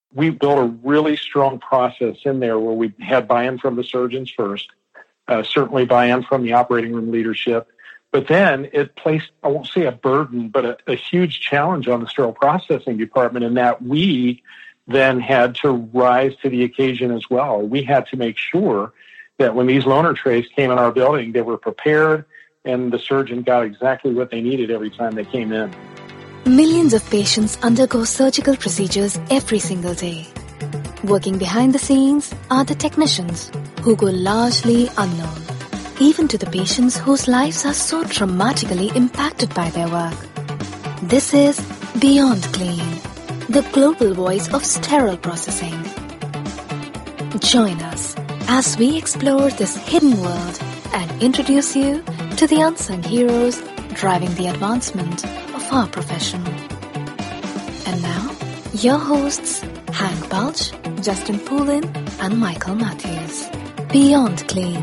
We built a really strong process in there where we had buy-in from the surgeons first, certainly buy-in from the operating room leadership. But then it placed, I won't say a burden, but a huge challenge on the sterile processing department in that we then had to rise to the occasion as well. We had to make sure that when these loaner trays came in our building, they were prepared and the surgeon got exactly what they needed every time they came in. Millions of patients undergo surgical procedures every single day. Working behind the scenes are the technicians who go largely unknown, even to the patients whose lives are so dramatically impacted by their work. This is Beyond Clean, the global voice of sterile processing. Join us as we explore this hidden world and introduce you to the unsung heroes driving the advancement of our profession. And now, your hosts, Hank Balch, Justin Poulin, and Michael Matthews. Beyond Clean.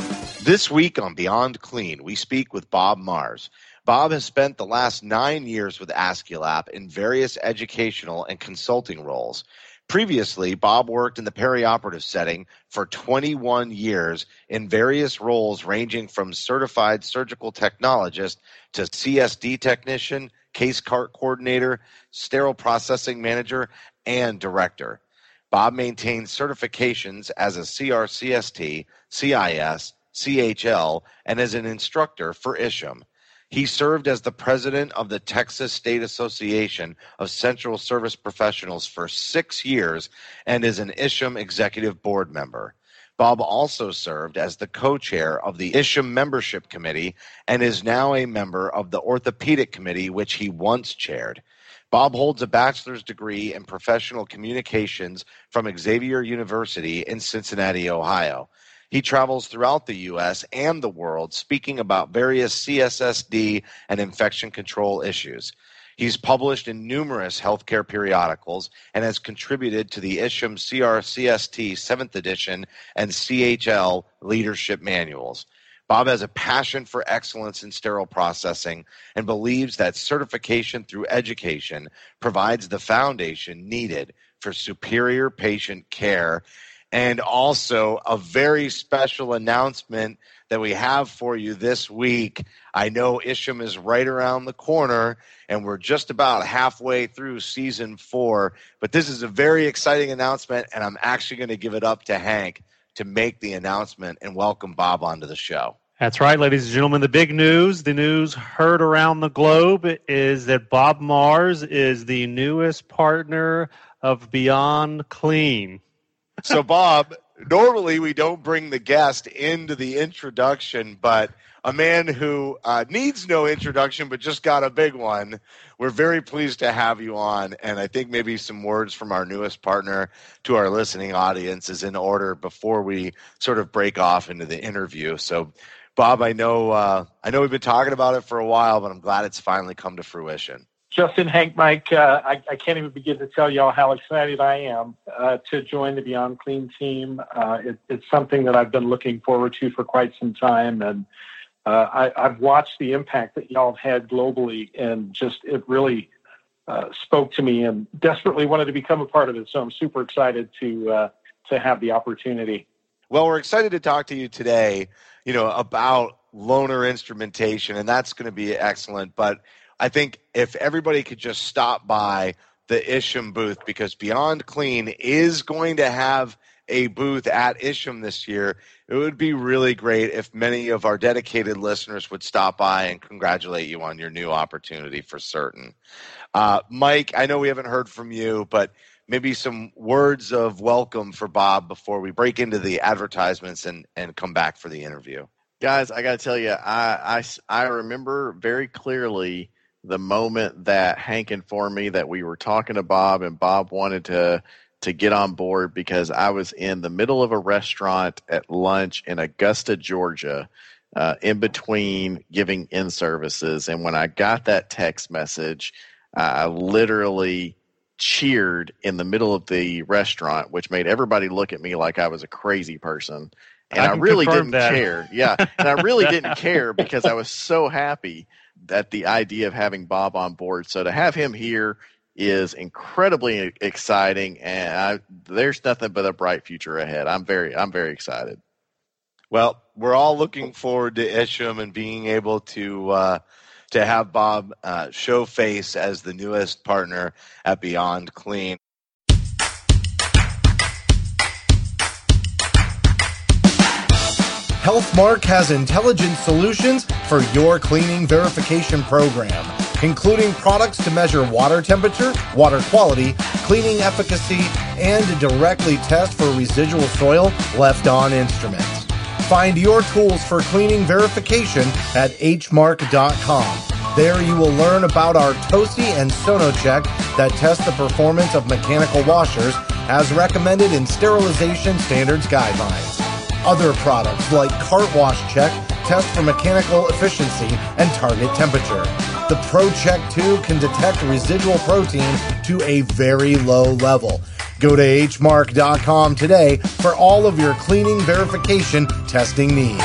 This week on Beyond Clean, we speak with Bob Marrs. Bob has spent the last 9 years with Aesculap in various educational and consulting roles. Previously, Bob worked in the perioperative setting for 21 years in various roles ranging from certified surgical technologist to CSD technician, case cart coordinator, sterile processing manager, and director. Bob maintains certifications as a CRCST, CIS, CHL, and as an instructor for ISHM. He served as the president of the Texas State Association of Central Service Professionals for 6 years and is an ISHM executive board member. Bob also served as the co-chair of the ISHM membership committee and is now a member of the orthopedic committee, which he once chaired. Bob holds a bachelor's degree in professional communications from Xavier University in Cincinnati, Ohio. He travels throughout the U.S. and the world speaking about various CSSD and infection control issues. He's published in numerous healthcare periodicals and has contributed to the ISHM CRCST 7th edition and CHL leadership manuals. Bob has a passion for excellence in sterile processing and believes that certification through education provides the foundation needed for superior patient care. And also a very special announcement that we have for you this week. I know ISHM is right around the corner, and we're just about halfway through season 4. But this is a very exciting announcement, and I'm actually going to give it up to Hank to make the announcement and welcome Bob onto the show. That's right, ladies and gentlemen. The news heard around the globe is that Bob Marrs is the newest partner of Beyond Clean. So, Bob, normally we don't bring the guest into the introduction, but a man who needs no introduction but just got a big one, we're very pleased to have you on, and I think maybe some words from our newest partner to our listening audience is in order before we sort of break off into the interview. So, Bob, I know we've been talking about it for a while, but I'm glad it's finally come to fruition. Justin, Hank, Mike, I can't even begin to tell y'all how excited I am to join the Beyond Clean team. It's something that I've been looking forward to for quite some time, and I've watched the impact that y'all have had globally, and just it really spoke to me and desperately wanted to become a part of it. So I'm super excited to have the opportunity. Well, we're excited to talk to you today, about loaner instrumentation, and that's going to be excellent. But I think if everybody could just stop by the ISHM booth, because Beyond Clean is going to have a booth at ISHM this year, it would be really great if many of our dedicated listeners would stop by and congratulate you on your new opportunity for certain. Mike, I know we haven't heard from you, but maybe some words of welcome for Bob before we break into the advertisements and come back for the interview. Guys, I got to tell you, I remember very clearly the moment that Hank informed me that we were talking to Bob and Bob wanted to get on board, because I was in the middle of a restaurant at lunch in Augusta, Georgia, in between giving in services. And when I got that text message, I literally cheered in the middle of the restaurant, which made everybody look at me like I was a crazy person. And I really didn't care. Yeah. And I really didn't care because I was so happy at the idea of having Bob on board. So to have him here is incredibly exciting, and there's nothing but a bright future ahead. I'm very excited. Well, we're all looking forward to Isham and being able to have Bob show face as the newest partner at Beyond Clean. Healthmark has intelligent solutions for your cleaning verification program, including products to measure water temperature, water quality, cleaning efficacy, and directly test for residual soil left on instruments. Find your tools for cleaning verification at hmark.com. There you will learn about our TOSI and SonoCheck that test the performance of mechanical washers as recommended in sterilization standards guidelines. Other products like Cart Wash Check test for mechanical efficiency and target temperature. The ProCheck 2 can detect residual protein to a very low level. Go to hmark.com today for all of your cleaning verification testing needs.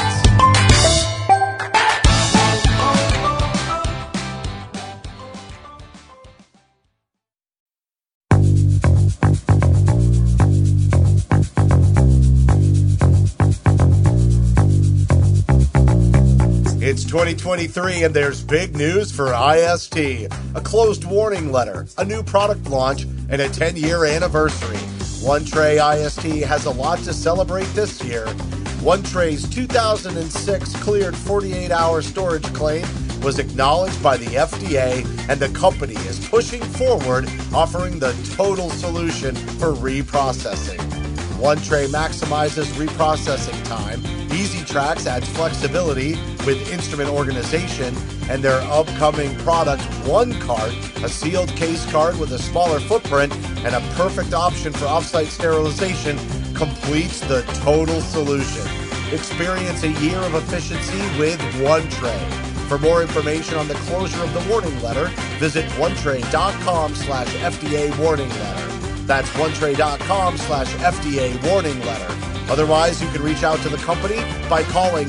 It's 2023 and there's big news for IST. A closed warning letter, a new product launch, and a 10-year anniversary. OneTray IST has a lot to celebrate this year. OneTray's 2006 cleared 48-hour storage claim was acknowledged by the FDA, and the company is pushing forward, offering the total solution for reprocessing. OneTray maximizes reprocessing time. EasyTrax adds flexibility with instrument organization, and their upcoming product, OneCart, a sealed case card with a smaller footprint and a perfect option for offsite sterilization, completes the total solution. Experience a year of efficiency with OneTray. For more information on the closure of the warning letter, visit onetray.com/FDA warning letter. That's onetray.com/FDA warning letter. Otherwise, you can reach out to the company by calling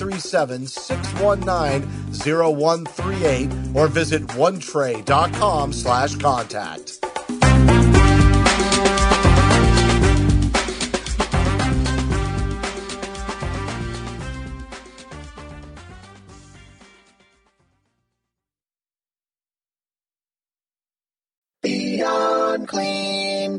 937-619-0138 or visit onetray.com/contact. Beyond Clean.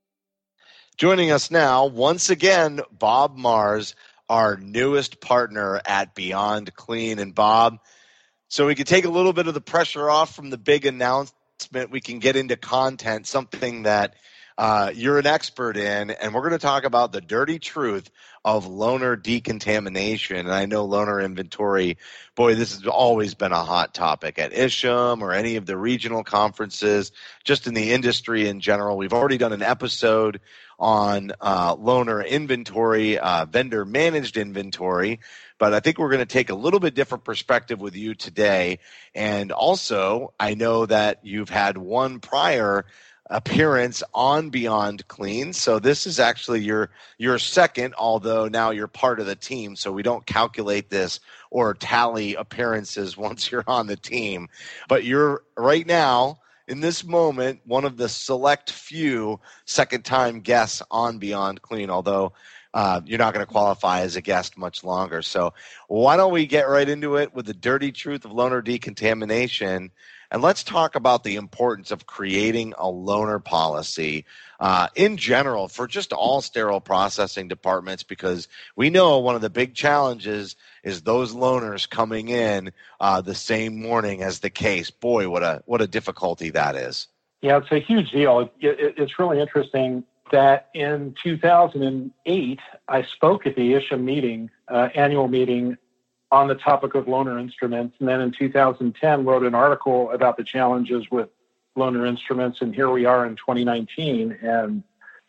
Joining us now, once again, Bob Marrs, our newest partner at Beyond Clean. And Bob, so we can take a little bit of the pressure off from the big announcement, we can get into content, something that you're an expert in, and we're going to talk about the dirty truth of loaner decontamination. And I know loaner inventory, boy, this has always been a hot topic at Isham or any of the regional conferences, just in the industry in general. We've already done an episode on loaner inventory, vendor managed inventory, but I think we're going to take a little bit different perspective with you today. And also, I know that you've had one prior appearance on Beyond Clean, so this is actually your second, although now you're part of the team, so we don't calculate this or tally appearances once you're on the team. But you're right now, in this moment, one of the select few second-time guests on Beyond Clean, although you're not going to qualify as a guest much longer. So why don't we get right into it with the dirty truth of loaner decontamination, and let's talk about the importance of creating a loaner policy in general for just all sterile processing departments, because we know one of the big challenges is those loaners coming in the same morning as the case. Boy, what a difficulty that is. Yeah, it's a huge deal. It's really interesting that in 2008, I spoke at the Isham meeting, annual meeting, on the topic of loaner instruments. And then in 2010, wrote an article about the challenges with loaner instruments. And here we are in 2019, and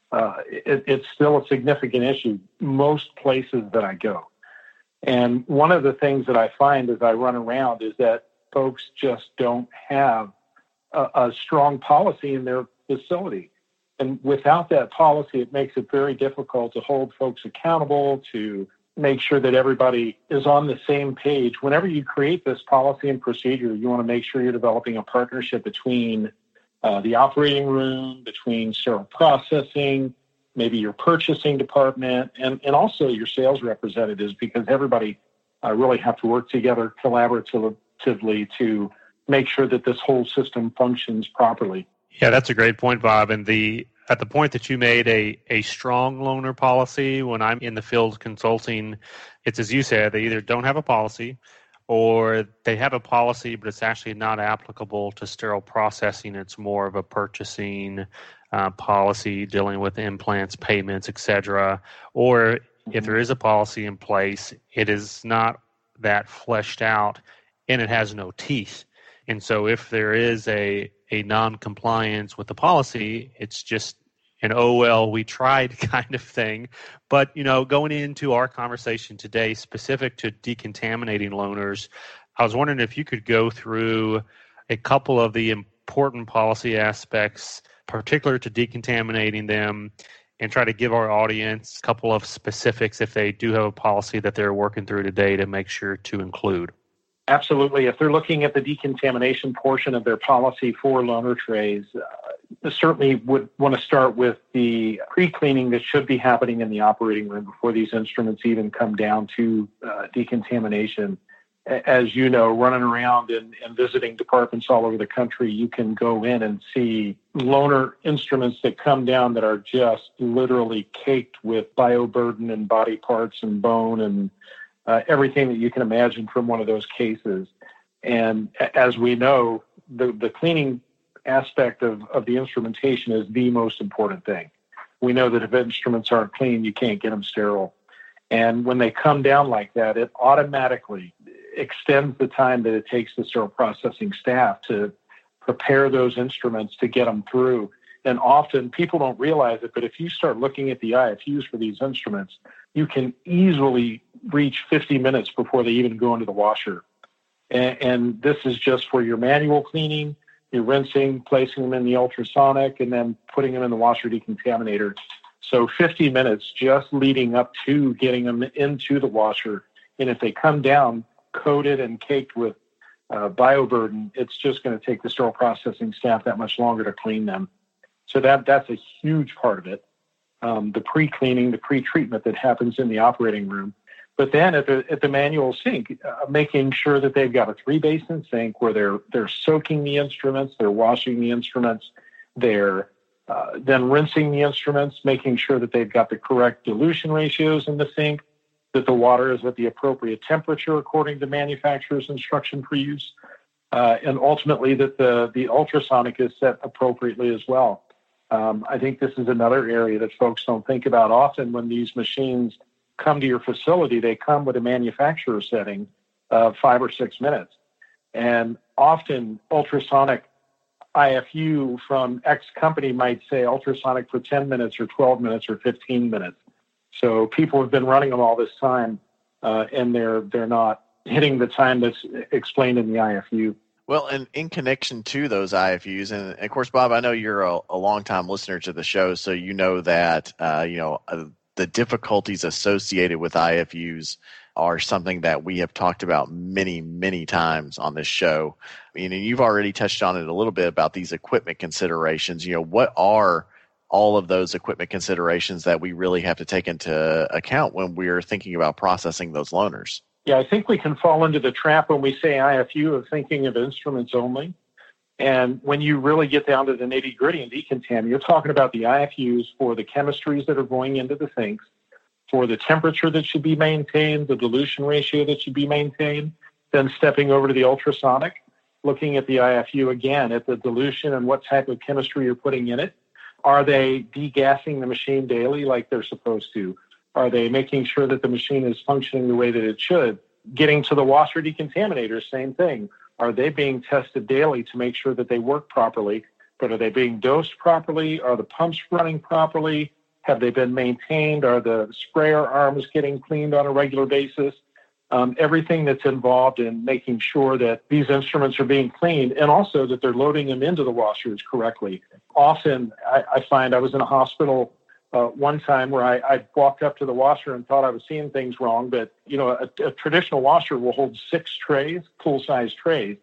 it's still a significant issue most places that I go. And one of the things that I find as I run around is that folks just don't have a strong policy in their facility. And without that policy, it makes it very difficult to hold folks accountable, to make sure that everybody is on the same page. Whenever you create this policy and procedure, you want to make sure you're developing a partnership between the operating room, between sterile processing, maybe your purchasing department, and also your sales representatives, because everybody really have to work together collaboratively to make sure that this whole system functions properly. Yeah, that's a great point, Bob. And at the point that you made a strong loaner policy, when I'm in the field consulting, it's as you said, they either don't have a policy or they have a policy, but it's actually not applicable to sterile processing. It's more of a purchasing policy dealing with implants, payments, etc. Or if there is a policy in place, it is not that fleshed out and it has no teeth. And so if there is a non-compliance with the policy, it's just an, oh, well, we tried kind of thing. But, going into our conversation today, specific to decontaminating loaners, I was wondering if you could go through a couple of the important policy aspects, particular to decontaminating them, and try to give our audience a couple of specifics if they do have a policy that they're working through today to make sure to include. Absolutely. If they're looking at the decontamination portion of their policy for loaner trays, certainly would want to start with the pre-cleaning that should be happening in the operating room before these instruments even come down to decontamination. As you know, running around and visiting departments all over the country, you can go in and see loaner instruments that come down that are just literally caked with bioburden and body parts and bone and everything that you can imagine from one of those cases. And as we know, the cleaning aspect of the instrumentation is the most important thing. We know that if instruments aren't clean, you can't get them sterile. And when they come down like that, it automatically extends the time that it takes the sterile processing staff to prepare those instruments to get them through. And often people don't realize it, but if you start looking at the IFUs for these instruments, you can easily reach 50 minutes before they even go into the washer. And this is just for your manual cleaning, your rinsing, placing them in the ultrasonic, and then putting them in the washer decontaminator. So 50 minutes just leading up to getting them into the washer. And if they come down coated and caked with bioburden, it's just going to take the sterile processing staff that much longer to clean them. So that's a huge part of it. The pre-cleaning, the pre-treatment that happens in the operating room. But then at the manual sink, making sure that they've got a 3-basin sink where they're soaking the instruments, they're washing the instruments, they're then rinsing the instruments, making sure that they've got the correct dilution ratios in the sink, that the water is at the appropriate temperature according to manufacturer's instruction for use, and ultimately that the ultrasonic is set appropriately as well. I think this is another area that folks don't think about often. When these machines come to your facility, they come with a manufacturer setting of 5 or 6 minutes. And often ultrasonic IFU from X company might say ultrasonic for 10 minutes or 12 minutes or 15 minutes. So people have been running them all this time, and they're not hitting the time that's explained in the IFU. Well, and in connection to those IFUs, and of course, Bob, I know you're a longtime listener to the show, so you know that the difficulties associated with IFUs are something that we have talked about many, many times on this show. And you've already touched on it a little bit about these equipment considerations. What are all of those equipment considerations that we really have to take into account when we're thinking about processing those loaners? Yeah, I think we can fall into the trap when we say IFU of thinking of instruments only. And when you really get down to the nitty-gritty and decontam, you're talking about the IFUs for the chemistries that are going into the sinks, for the temperature that should be maintained, the dilution ratio that should be maintained, then stepping over to the ultrasonic, looking at the IFU again at the dilution and what type of chemistry you're putting in it. Are they degassing the machine daily like they're supposed to? Are they making sure that the machine is functioning the way that it should? Getting to the washer decontaminator, same thing. Are they being tested daily to make sure that they work properly? But are they being dosed properly? Are the pumps running properly? Have they been maintained? Are the sprayer arms getting cleaned on a regular basis? Everything that's involved in making sure that these instruments are being cleaned and also that they're loading them into the washers correctly. Often I find I was in a hospital one time where I walked up to the washer and thought I was seeing things wrong, but a traditional washer will hold 6 trays, full-size trays,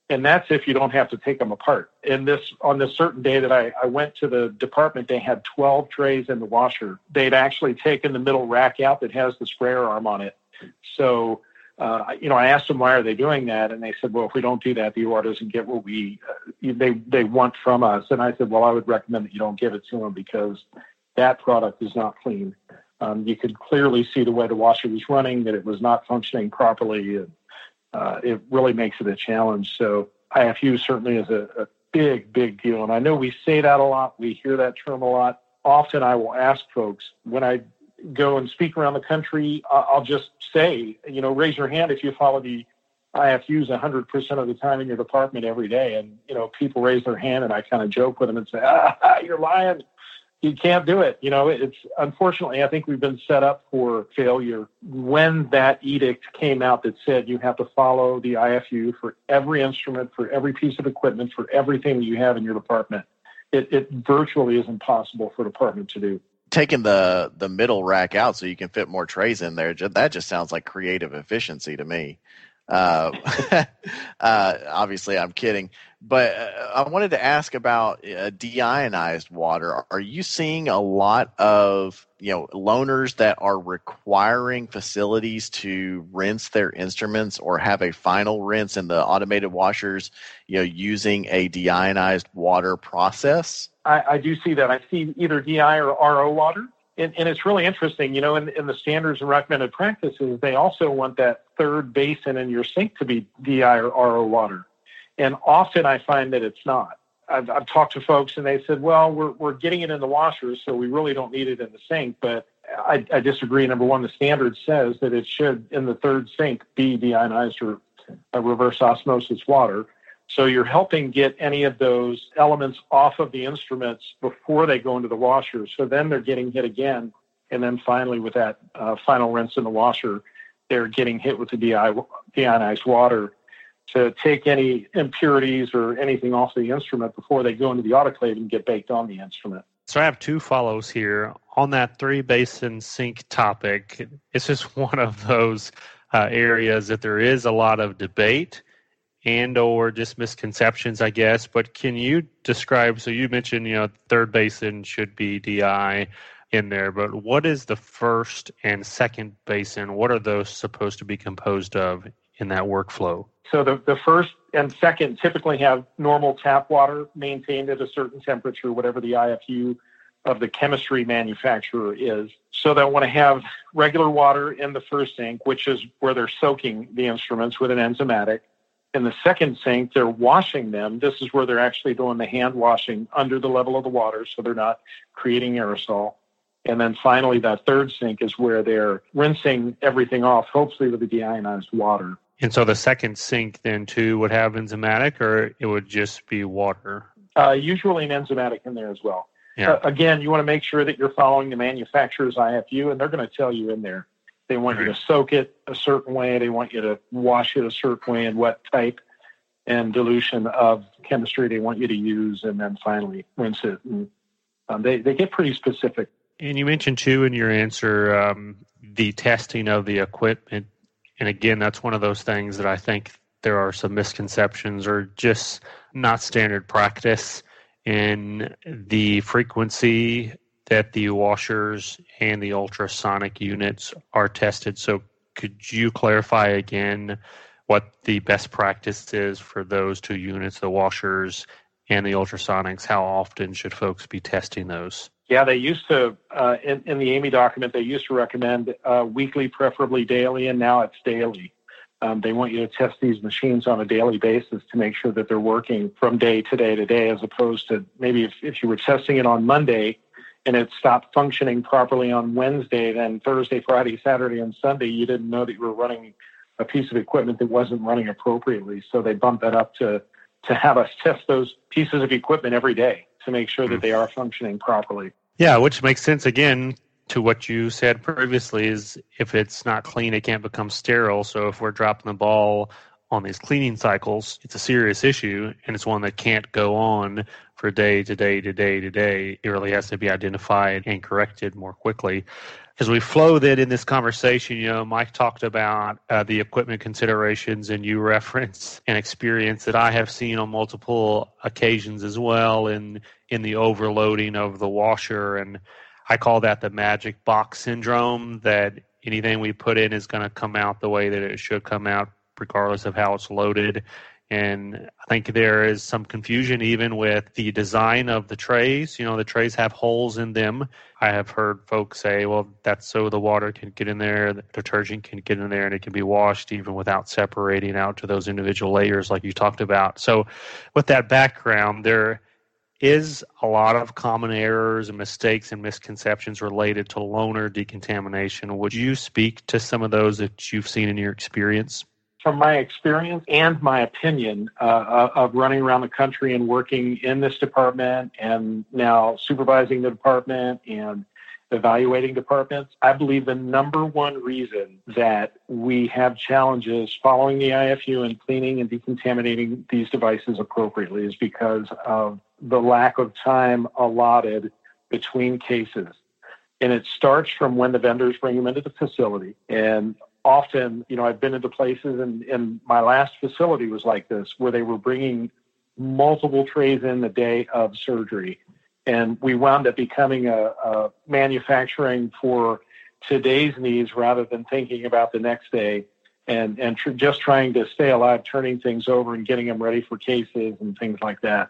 And that's if you don't have to take them apart. On this certain day that I went to the department, they had 12 trays in the washer. They'd actually taken the middle rack out that has the sprayer arm on it. So, I asked them, why are they doing that? And they said, well, if we don't do that, the OR doesn't get what they want from us. And I said, well, I would recommend that you don't give it to them because that product is not clean. You could clearly see the way the washer was running, that it was not functioning properly. It really makes it a challenge. So IFU certainly is a big, big deal. And I know we say that a lot. We hear that term a lot. Often I will ask folks, when I go and speak around the country, I'll just say, raise your hand if you follow the IFUs 100% of the time in your department every day. And, people raise their hand and I kind of joke with them and say, you're lying. You can't do it. It's unfortunately, I think we've been set up for failure. When that edict came out that said you have to follow the IFU for every instrument, for every piece of equipment, for everything that you have in your department, it virtually is impossible for a department to do. Taking the middle rack out so you can fit more trays in there, that just sounds like creative efficiency to me. Obviously, I'm kidding. But I wanted to ask about deionized water. Are you seeing a lot of loaners that are requiring facilities to rinse their instruments or have a final rinse in the automated washers, using a deionized water process? I do see that. I see either DI or RO water. And it's really interesting, in the standards and recommended practices, they also want that third basin in your sink to be DI or RO water. And often I find that it's not. I've talked to folks and they said, well, we're getting it in the washers, so we really don't need it in the sink. But I disagree. Number one, the standard says that it should, in the third sink, be deionized or reverse osmosis water. So you're helping get any of those elements off of the instruments before they go into the washer. So then they're getting hit again. And then finally, with that final rinse in the washer, they're getting hit with the deionized water to take any impurities or anything off the instrument before they go into the autoclave and get baked on the instrument. So I have two follows here. On that 3-basin sink topic, it's just one of those areas that there is a lot of debate and or just misconceptions, I guess. But can you describe, so you mentioned, third basin should be DI in there, but what is the first and second basin? What are those supposed to be composed of in that workflow? So the first and second typically have normal tap water maintained at a certain temperature, whatever the IFU of the chemistry manufacturer is. So they'll want to have regular water in the first sink, which is where they're soaking the instruments with an enzymatic. In the second sink, they're washing them. This is where they're actually doing the hand washing under the level of the water, so they're not creating aerosol. And then finally, that third sink is where they're rinsing everything off, hopefully with the deionized water. And so the second sink then too would have enzymatic, or it would just be water? Usually an enzymatic in there as well. Yeah. Again, you want to make sure that you're following the manufacturer's IFU, and they're going to tell you in there. They want you to soak it a certain way. They want you to wash it a certain way and what type and dilution of chemistry they want you to use, and then finally rinse it. And they get pretty specific. And you mentioned, too, in your answer, the testing of the equipment. And again, that's one of those things that I think there are some misconceptions or just not standard practice in the frequency that the washers and the ultrasonic units are tested. So could you clarify again what the best practice is for those two units, the washers and the ultrasonics? How often should folks be testing those? Yeah, they used to, in the AAMI document, they used to recommend weekly, preferably daily, and now it's daily. They want you to test these machines on a daily basis to make sure that they're working from day to day to day, as opposed to maybe if you were testing it on Monday and it stopped functioning properly on Wednesday, then Thursday, Friday, Saturday, and Sunday, you didn't know that you were running a piece of equipment that wasn't running appropriately. So they bumped that up to have us test those pieces of equipment every day to make sure that they are functioning properly. Yeah, which makes sense, again, to what you said previously, is if it's not clean, it can't become sterile. So if we're dropping the ball on these cleaning cycles, it's a serious issue, and it's one that can't go on for day to day to day to day. It really has to be identified and corrected more quickly. As we flow that in this conversation, Mike talked about the equipment considerations, and you referenced an experience that I have seen on multiple occasions as well in the overloading of the washer. And I call that the magic box syndrome, that anything we put in is going to come out the way that it should come out, regardless of how it's loaded. And I think there is some confusion even with the design of the trays. The trays have holes in them. I have heard folks say, well, that's so the water can get in there, the detergent can get in there, and it can be washed even without separating out to those individual layers like you talked about. So with that background, there is a lot of common errors and mistakes and misconceptions related to loaner decontamination. Would you speak to some of those that you've seen in your experience? From my experience and my opinion of running around the country and working in this department and now supervising the department and evaluating departments, I believe the number one reason that we have challenges following the IFU and cleaning and decontaminating these devices appropriately is because of the lack of time allotted between cases. And it starts from when the vendors bring them into the facility. And often, I've been into places, and my last facility was like this, where they were bringing multiple trays in the day of surgery. And we wound up becoming a manufacturing for today's needs rather than thinking about the next day and just trying to stay alive, turning things over and getting them ready for cases and things like that.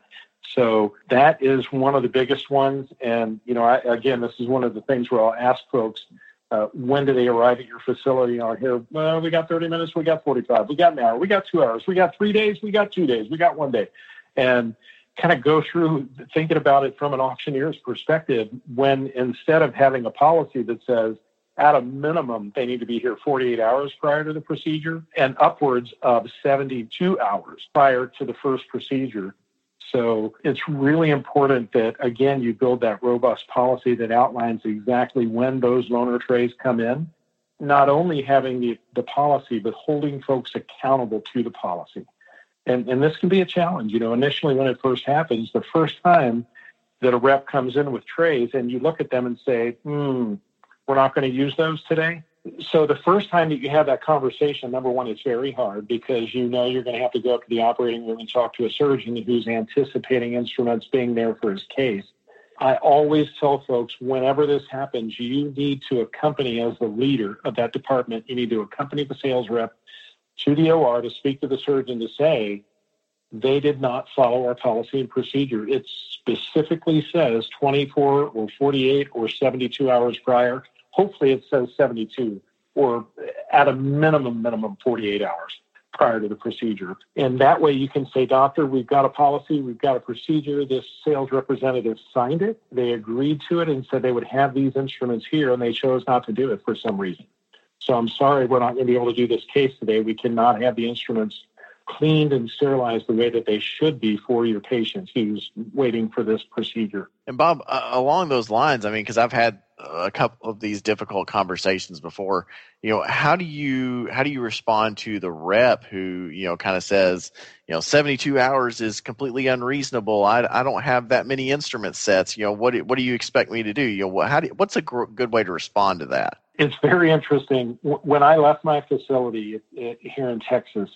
So that is one of the biggest ones. And, again, this is one of the things where I'll ask folks, when do they arrive at your facility? I hear, well, we got 30 minutes, we got 45, we got an hour, we got 2 hours, we got 3 days, we got 2 days, we got 1 day. And kind of go through thinking about it from an auctioneer's perspective, when instead of having a policy that says at a minimum they need to be here 48 hours prior to the procedure and upwards of 72 hours prior to the first procedure. So it's really important that, again, you build that robust policy that outlines exactly when those loaner trays come in, not only having the policy, but holding folks accountable to the policy. And this can be a challenge. Initially when it first happens, the first time that a rep comes in with trays and you look at them and say, we're not going to use those today. So the first time that you have that conversation, number one, it's very hard because you're going to have to go up to the operating room and talk to a surgeon who's anticipating instruments being there for his case. I always tell folks, whenever this happens, you need to accompany, as the leader of that department, you need to accompany the sales rep to the OR to speak to the surgeon to say, they did not follow our policy and procedure. It specifically says 24 or 48 or 72 hours prior. Hopefully it says 72 or at a minimum 48 hours prior to the procedure. And that way you can say, doctor, we've got a policy, we've got a procedure. This sales representative signed it. They agreed to it and said they would have these instruments here, and they chose not to do it for some reason. So I'm sorry, we're not going to be able to do this case today. We cannot have the instruments cleaned and sterilized the way that they should be for your patient who's waiting for this procedure. And Bob, along those lines, because I've had a couple of these difficult conversations before, how do you respond to the rep who, kind of says, 72 hours is completely unreasonable. I don't have that many instrument sets. What do you expect me to do? What's a good way to respond to that? It's very interesting. When I left my facility here in Texas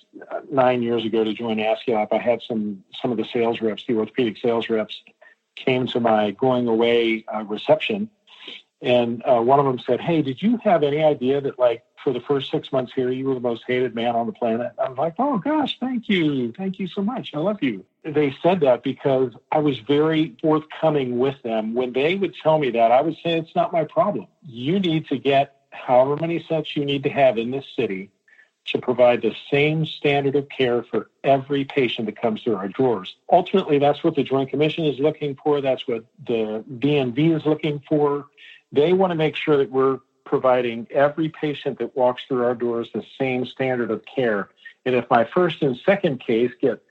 9 years ago to join Aesculap, I had some of the sales reps, the orthopedic sales reps, came to my going away reception. And one of them said, hey, did you have any idea that, for the first 6 months here, you were the most hated man on the planet? I'm like, oh, gosh, thank you. Thank you so much. I love you. They said that because I was very forthcoming with them. When they would tell me that, I would say, it's not my problem. You need to get however many sets you need to have in this city to provide the same standard of care for every patient that comes through our doors. Ultimately, that's what the Joint Commission is looking for. That's what the DNV is looking for. They want to make sure that we're providing every patient that walks through our doors the same standard of care. And if my first and second case get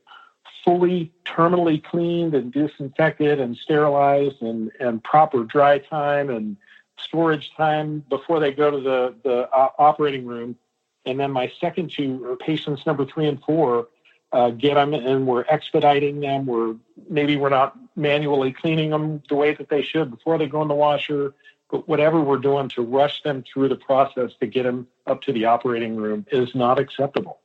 fully terminally cleaned and disinfected and sterilized and proper dry time and storage time before they go to the operating room, and then my second two, or patients number 3 and 4, get them and we're expediting them. We're not manually cleaning them the way that they should before they go in the washer. But whatever we're doing to rush them through the process to get them up to the operating room is not acceptable.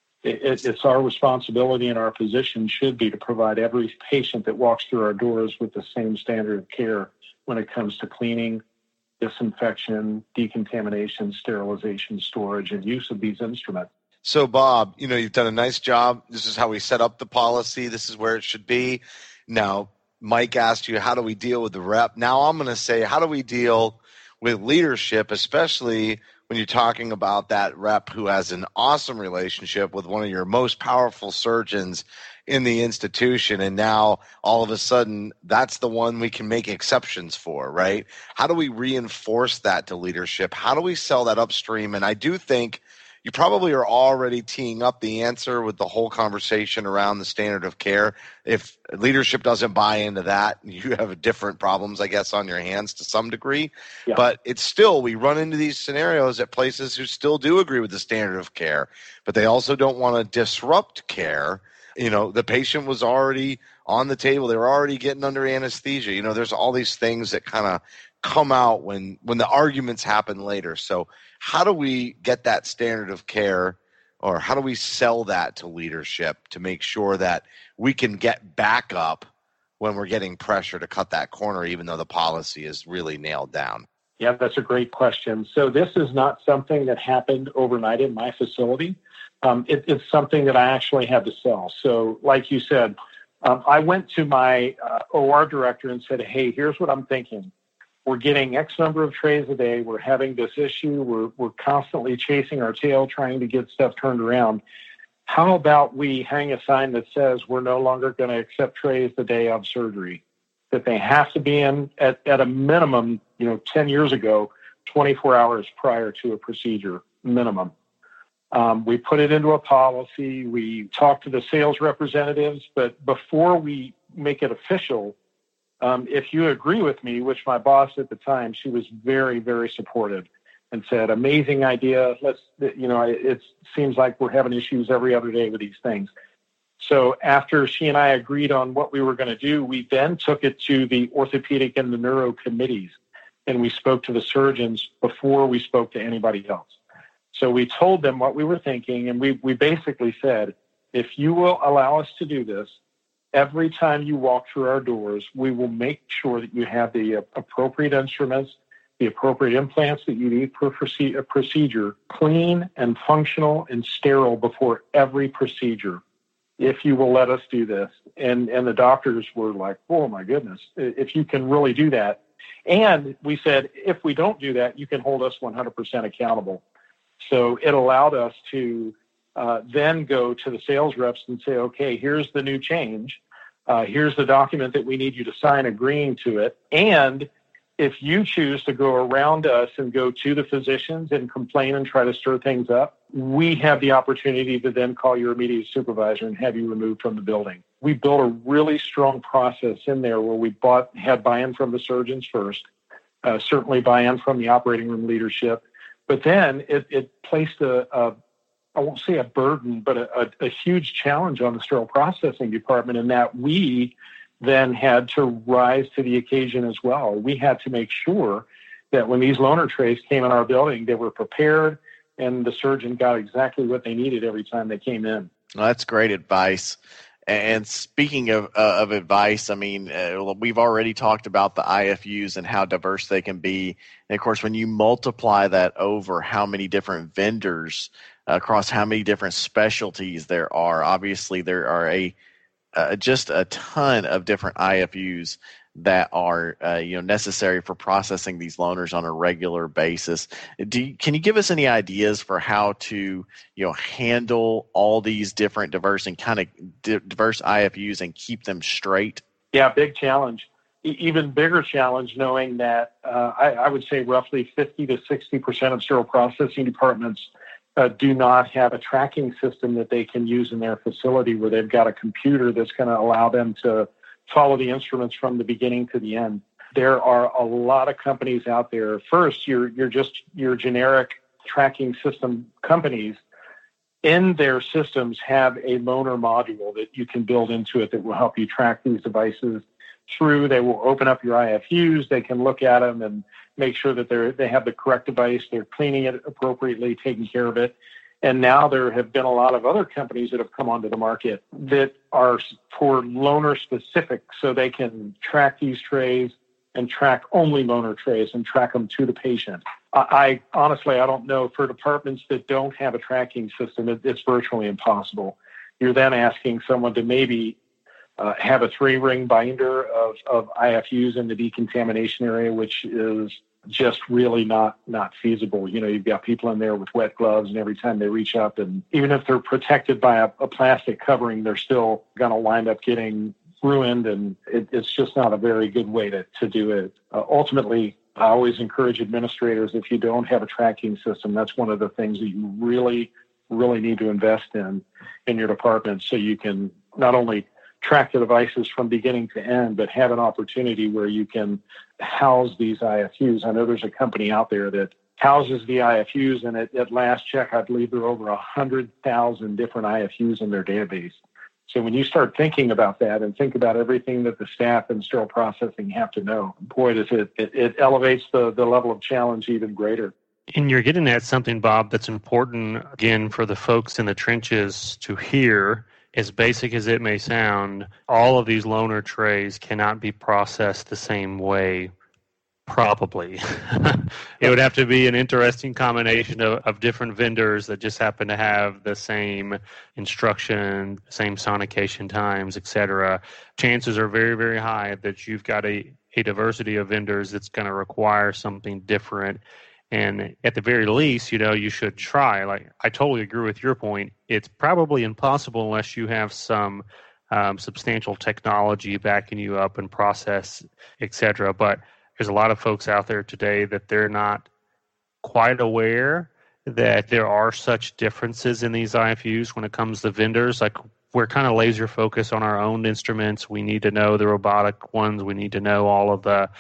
It's our responsibility, and our position should be to provide every patient that walks through our doors with the same standard of care when it comes to cleaning, disinfection, decontamination, sterilization, storage, and use of these instruments. So, Bob, you've done a nice job. This is how we set up the policy. This is where it should be. Now, Mike asked you, how do we deal with the rep? Now I'm going to say, how do we deal with leadership, especially when you're talking about that rep who has an awesome relationship with one of your most powerful surgeons in the institution, and now all of a sudden that's the one we can make exceptions for, right? How do we reinforce that to leadership? How do we sell that upstream? And I do think you probably are already teeing up the answer with the whole conversation around the standard of care. If leadership doesn't buy into that, you have different problems, I guess, on your hands to some degree. Yeah. But it's still, we run into these scenarios at places who still do agree with the standard of care, but they also don't want to disrupt care. The patient was already on the table. They were already getting under anesthesia. There's all these things that kind of come out when the arguments happen later. So how do we get that standard of care, or how do we sell that to leadership to make sure that we can get back up when we're getting pressure to cut that corner, even though the policy is really nailed down? Yeah, that's a great question. So this is not something that happened overnight in my facility. It's something that I actually had to sell. So like you said, I went to my OR director and said, hey, here's what I'm thinking. We're getting X number of trays a day. We're having this issue. We're constantly chasing our tail, trying to get stuff turned around. How about we hang a sign that says we're no longer going to accept trays the day of surgery, that they have to be in at a minimum, 10 years ago, 24 hours prior to a procedure, minimum. We put it into a policy. We talked to the sales representatives, but before we make it official, if you agree with me, which my boss at the time, she was very, very supportive and said, amazing idea. It seems like we're having issues every other day with these things. So after she and I agreed on what we were going to do, we then took it to the orthopedic and the neuro committees, and we spoke to the surgeons before we spoke to anybody else. So we told them what we were thinking, and we basically said, if you will allow us to do this, every time you walk through our doors, we will make sure that you have the appropriate instruments, the appropriate implants that you need for a procedure, clean and functional and sterile before every procedure, if you will let us do this. And the doctors were like, oh, my goodness, if you can really do that. And we said, if we don't do that, you can hold us 100% accountable. So it allowed us to then go to the sales reps and say, okay, here's the new change. Here's the document that we need you to sign agreeing to it. And if you choose to go around us and go to the physicians and complain and try to stir things up, we have the opportunity to then call your immediate supervisor and have you removed from the building. We built a really strong process in there where we had buy-in from the surgeons first, certainly buy-in from the operating room leadership. But then it placed I won't say a burden, but a huge challenge on the sterile processing department, in that we then had to rise to the occasion as well. We had to make sure that when these loaner trays came in our building, they were prepared and the surgeon got exactly what they needed every time they came in. Well, that's great advice. And speaking of advice, I mean, we've already talked about the IFUs and how diverse they can be. And, of course, when you multiply that over how many different vendors across how many different specialties there are, obviously there are just a ton of different IFUs that are necessary for processing these loaners on a regular basis. Can you give us any ideas for how to handle all these different diverse IFUs and keep them straight? Yeah, big challenge. Even bigger challenge, knowing that I would say roughly 50 to 60% of sterile processing departments do not have a tracking system that they can use in their facility, where they've got a computer that's going to allow them to follow the instruments from the beginning to the end. There are a lot of companies out there. First, your generic tracking system companies in their systems have a loaner module that you can build into it that will help you track these devices through. They will open up your IFUs. They can look at them and make sure that they have the correct device. They're cleaning it appropriately, taking care of it. And now there have been a lot of other companies that have come onto the market that are for loaner specific, so they can track these trays and track only loaner trays and track them to the patient. I honestly, I don't know, for departments that don't have a tracking system, it's virtually impossible. You're then asking someone to maybe have a 3-ring binder of IFUs in the decontamination area, which is just really not feasible. You know, you've got people in there with wet gloves, and every time they reach up, and even if they're protected by a plastic covering, they're still going to wind up getting ruined, and it's just not a very good way to do it. Ultimately, I always encourage administrators, if you don't have a tracking system, that's one of the things that you really, really need to invest in your department, so you can not only track the devices from beginning to end, but have an opportunity where you can house these IFUs. I know there's a company out there that houses the IFUs, and at last check, I believe there are over 100,000 different IFUs in their database. So when you start thinking about that and think about everything that the staff in sterile processing have to know, boy, does it elevates the level of challenge even greater. And you're getting at something, Bob, that's important, again, for the folks in the trenches to hear. As basic as it may sound, all of these loaner trays cannot be processed the same way, probably. It would have to be an interesting combination of different vendors that just happen to have the same instruction, same sonication times, etc. Chances are very, very high that you've got a diversity of vendors that's going to require something different. And at the very least, you know, you should try. Like, I totally agree with your point. It's probably impossible unless you have some substantial technology backing you up and process, et cetera. But there's a lot of folks out there today that they're not quite aware that there are such differences in these IFUs when it comes to vendors. Like, we're kind of laser focused on our own instruments. We need to know the robotic ones. We need to know all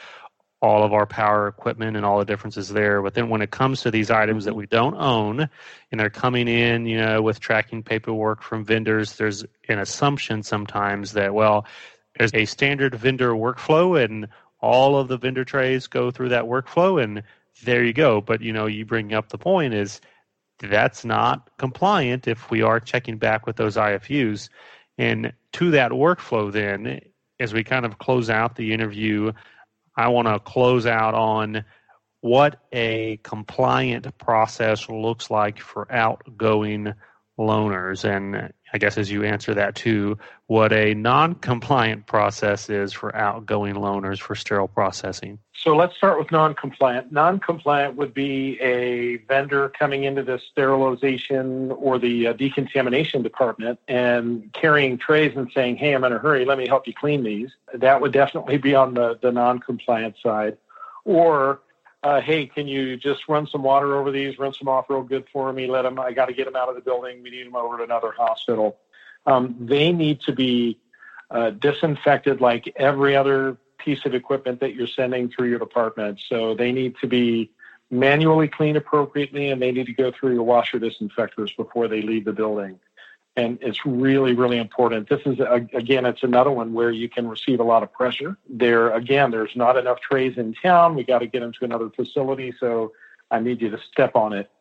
of our power equipment and all the differences there. But then when it comes to these items that we don't own and they're coming in, you know, with tracking paperwork from vendors, there's an assumption sometimes that, well, there's a standard vendor workflow and all of the vendor trays go through that workflow and there you go. But, you know, you bring up the point is that's not compliant if we are checking back with those IFUs. And to that workflow then, as we kind of close out the interview, I want to close out on what a compliant process looks like for outgoing loaners. And I guess as you answer that too, what a non-compliant process is for outgoing loaners for sterile processing. So let's start with non-compliant. Non-compliant would be a vendor coming into the sterilization or the decontamination department and carrying trays and saying, hey, I'm in a hurry, let me help you clean these. That would definitely be on the non-compliant side. Or, hey, can you just run some water over these, rinse them off real good for me, I got to get them out of the building, we need them over to another hospital. They need to be disinfected like every other piece of equipment that you're sending through your department. So they need to be manually cleaned appropriately, and they need to go through your washer disinfectors before they leave the building. And it's really, really important. This is, again, it's another one where you can receive a lot of pressure. There's not enough trays in town. We got to get them to another facility, so I need you to step on it.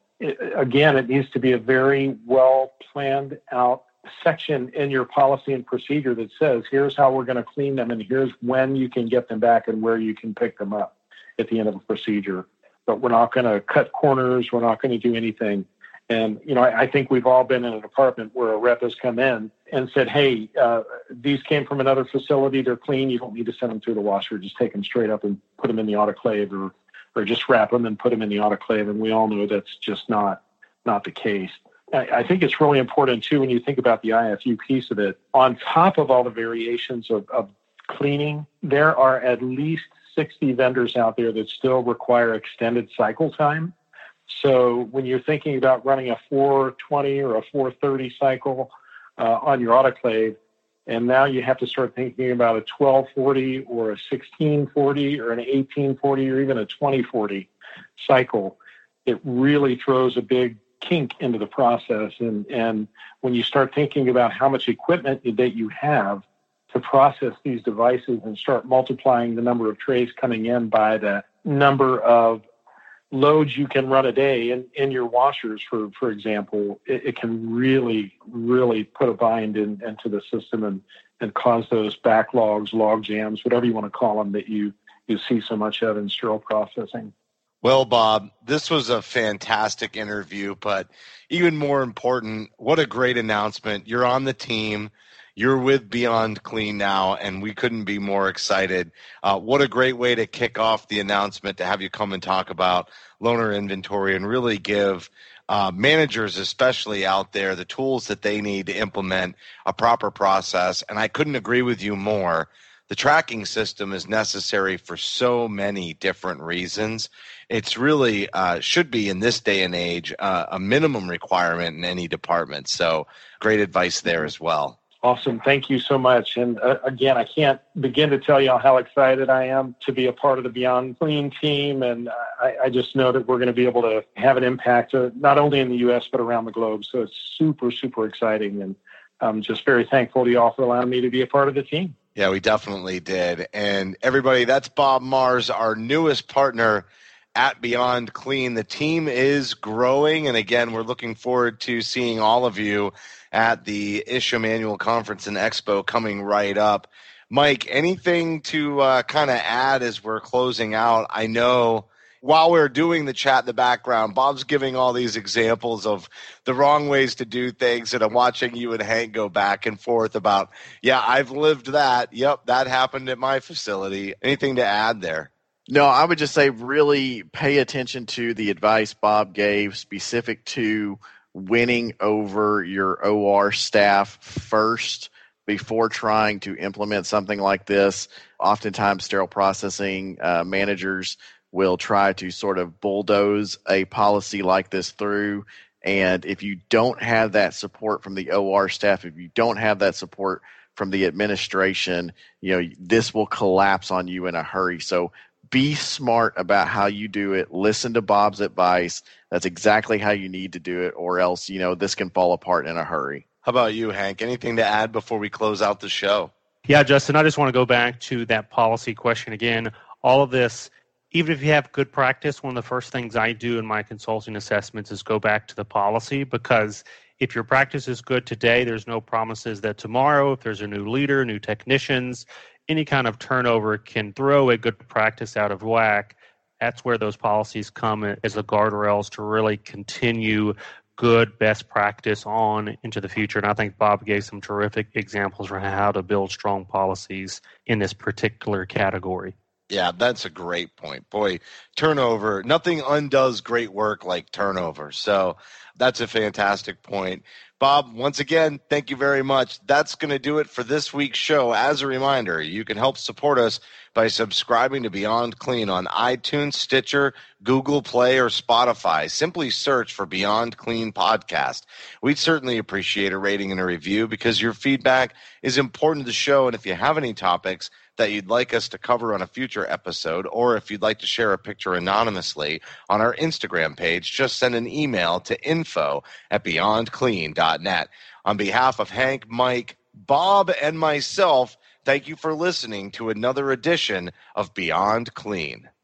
It needs to be a very well planned out section in your policy and procedure that says, here's how we're going to clean them, and here's when you can get them back and where you can pick them up at the end of the procedure. But we're not going to cut corners. We're not going to do anything. And, you know, I think we've all been in a department where a rep has come in and said, hey, these came from another facility. They're clean. You don't need to send them through the washer. Just take them straight up and put them in the autoclave, or just wrap them and put them in the autoclave. And we all know that's just not the case. I think it's really important, too, when you think about the IFU piece of it. On top of all the variations of cleaning, there are at least 60 vendors out there that still require extended cycle time. So when you're thinking about running a 420 or a 430 cycle on your autoclave, and now you have to start thinking about a 1240 or a 1640 or an 1840 or even a 2040 cycle, it really throws a big kink into the process. And when you start thinking about how much equipment that you have, to process these devices and start multiplying the number of trays coming in by the number of loads you can run a day in your washers, for example, it can really, really put a bind into the system and cause those backlogs, log jams, whatever you want to call them, that you see so much of in sterile processing. Well, Bob, this was a fantastic interview, but even more important, what a great announcement. You're on the team. You're with Beyond Clean now, and we couldn't be more excited. What a great way to kick off the announcement, to have you come and talk about loaner inventory and really give managers, especially out there, the tools that they need to implement a proper process. And I couldn't agree with you more. The tracking system is necessary for so many different reasons. It's really should be, in this day and age, a minimum requirement in any department. So great advice there as well. Awesome. Thank you so much. And again, I can't begin to tell you how excited I am to be a part of the Beyond Clean team. And I just know that we're going to be able to have an impact not only in the U.S., but around the globe. So it's super, super exciting. And I'm just very thankful to you all for allowing me to be a part of the team. Yeah, we definitely did. And everybody, that's Bob Mars, our newest partner at Beyond Clean. The team is growing. And again, we're looking forward to seeing all of you at the ISHM Annual Conference and Expo coming right up. Mike, anything to kind of add as we're closing out? I know while we're doing the chat in the background, Bob's giving all these examples of the wrong ways to do things, and I'm watching you and Hank go back and forth about, yeah, I've lived that. Yep, that happened at my facility. Anything to add there? No, I would just say really pay attention to the advice Bob gave specific to winning over your OR staff first before trying to implement something like this. Oftentimes, sterile processing managers will try to sort of bulldoze a policy like this through. And if you don't have that support from the OR staff, if you don't have that support from the administration, this will collapse on you in a hurry. So be smart about how you do it. Listen to Bob's advice. That's exactly how you need to do it, or else, this can fall apart in a hurry. How about you, Hank? Anything to add before we close out the show? Yeah, Justin, I just want to go back to that policy question again. All of this, even if you have good practice, one of the first things I do in my consulting assessments is go back to the policy, because if your practice is good today, there's no promises that tomorrow, if there's a new leader, new technicians, any kind of turnover can throw a good practice out of whack. That's where those policies come as the guardrails to really continue good best practice on into the future. And I think Bob gave some terrific examples for how to build strong policies in this particular category. Yeah, that's a great point. Boy, turnover, nothing undoes great work like turnover. So that's a fantastic point. Bob, once again, thank you very much. That's going to do it for this week's show. As a reminder, you can help support us by subscribing to Beyond Clean on iTunes, Stitcher, Google Play, or Spotify. Simply search for Beyond Clean Podcast. We'd certainly appreciate a rating and a review, because your feedback is important to the show. And if you have any topics that you'd like us to cover on a future episode, or if you'd like to share a picture anonymously on our Instagram page, just send an email to info@beyondclean.net. On behalf of Hank, Mike, Bob, and myself, thank you for listening to another edition of Beyond Clean.